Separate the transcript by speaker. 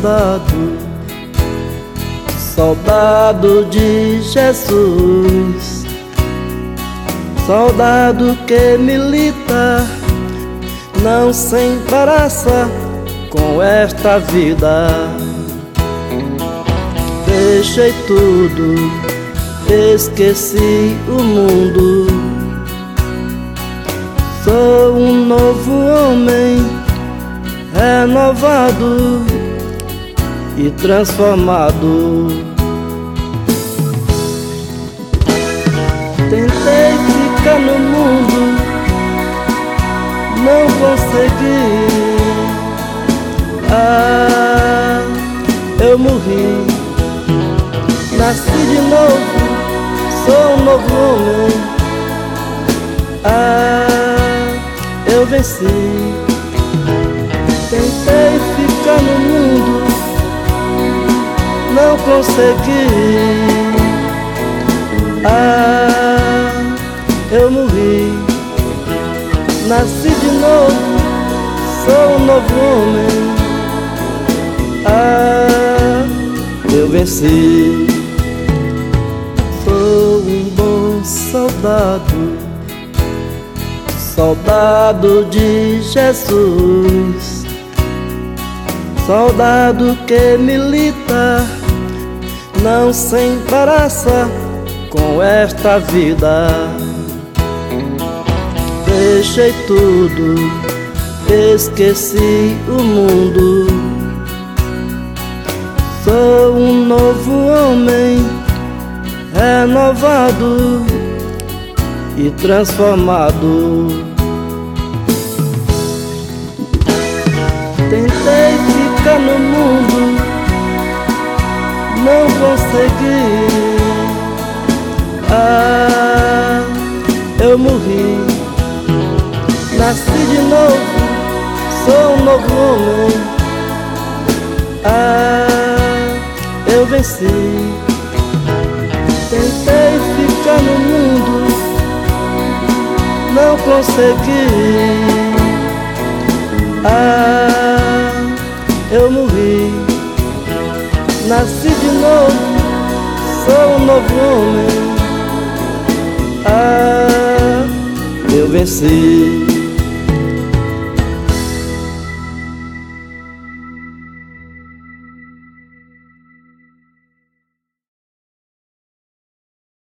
Speaker 1: soldado, soldado de Jesus, soldado que milita, não se embaraça com esta vida. Deixei tudo, esqueci o mundo. Sou um novo homem, renovado e transformado. Tentei ficar no mundo, não consegui. Eu morri, nasci de novo, sou um novo homem. Eu venci. Tentei ficar no mundo, não consegui. Eu morri, nasci de novo, sou um novo homem. Eu venci. Sou um bom soldado, soldado de Jesus, soldado que milita, não se embaraça com esta vida. Deixei tudo, esqueci o mundo. Sou um novo homem, renovado e transformado. Tentei ficar no mundo, não consegui. Eu morri, nasci de novo, sou um novo homem. Eu venci. Tentei ficar no mundo, não consegui. Eu morri, nasci de novo, sou um novo homem. Eu venci.